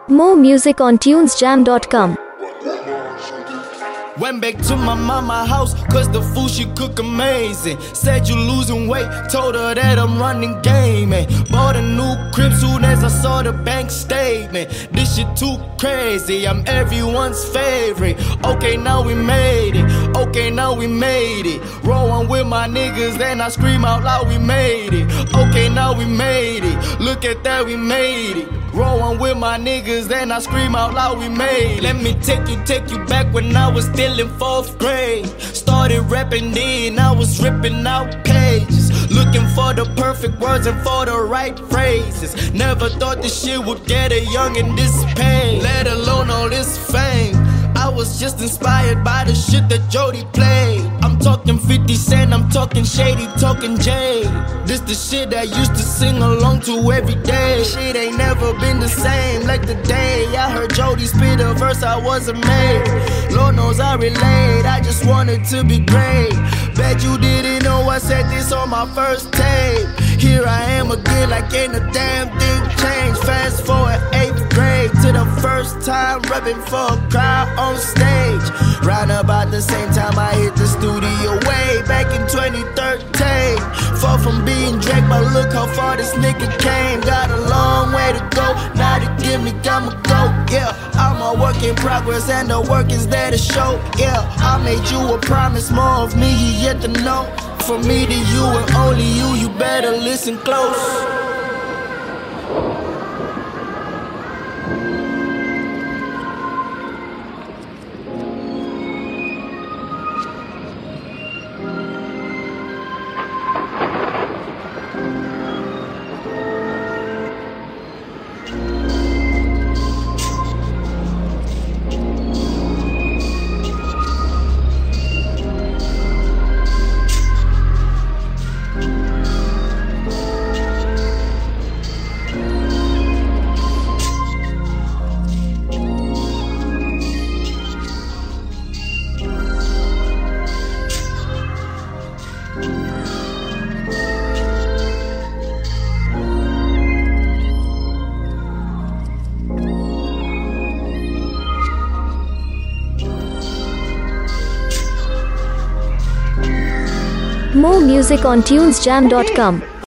More music on tunesjam.com. Went back to my mama house, cause the food she cook amazing. Said you losing weight, told her that I'm running game. And bought a new crib soon as I saw the bank statement. This shit too crazy, I'm everyone's favorite. Okay, now we made it, okay, now we made it. Rolling with my niggas, then I scream out loud, we made it. Okay, now we made it, look at that, we made it. Rolling with my niggas, then I scream out loud, we made it. Let me take you back when I was still in 4th grade. Started rapping then, I was ripping out pages. Looking for the perfect words and for the right phrases. Never thought this shit would get a youngin' this pain, let alone all this fame. I was just inspired by the shit that Jody played. I'm talking 50 Cent, I'm talking Shady, talking Jay. This the shit I used to sing along to every day. Shit ain't never been the same like the day I heard Jody spit a verse I wasn't made. Lord knows I relate, I just wanted to be great. Bet you didn't know I said this on my first tape. Here I am again like ain't a damn thing changed. Fast forward 8th grade to the first time rapping for a crowd on stage. Round about the same time I hit the studio way back in 2013. Far from being Drake, but look how far this nigga came. Got a long way to go, now to give me, I'ma go. Yeah, I'm a work in progress and the work is there to show. Yeah, I made you a promise, more of me you yet to know. From me to you and only you, you better listen close. More music on tunesjam.com.